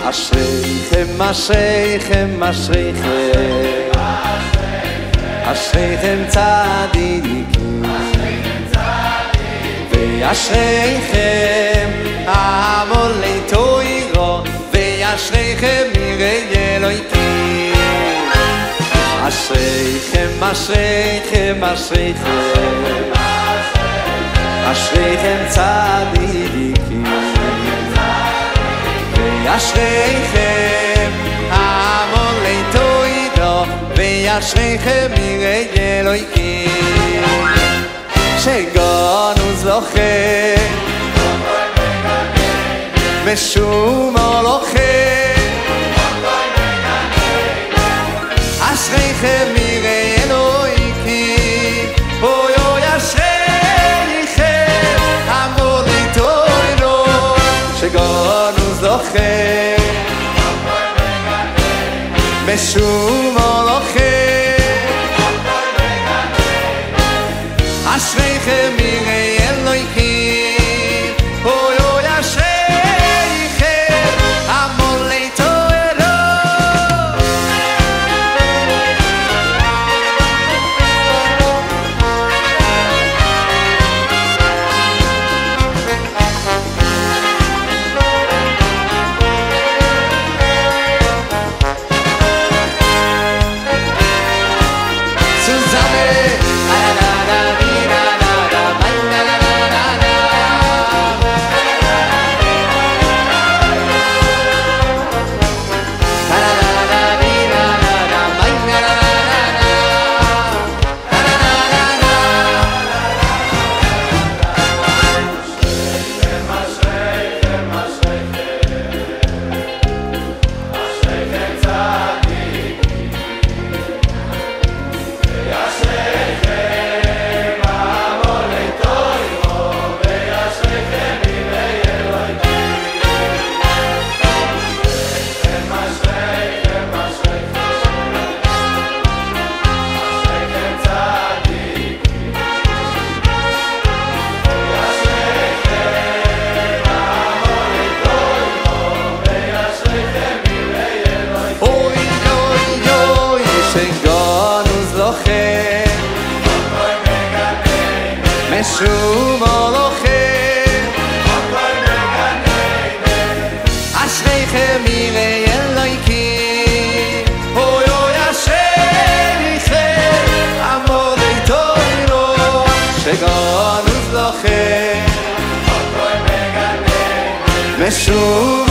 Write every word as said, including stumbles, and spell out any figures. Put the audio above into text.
אשריכם, אשריכם, אשריכם, אשריכם צדיקים, ואשריכם עמלי תוירו, ואשריכם יראי אלוהים. אשריכם, אשריכם, אשריכם, אשריכם צדיקים, ואשריכם עמלי תוירו, ואשריכם יראי אלוהים. שגונוס לכם ושום לכם, אשריכם יראי אלוהים, אוי אוי אשריכם עמלי תוירו, שגונוס לכם ושום לכם, אשריכם יראי אלוהים, אוי אוי אשריכם עמלי תוירו. משום לכם, אשריכם יראי אלוהים, אוי אוי אשריכם עמלי תוירו, שגונוס לכם משום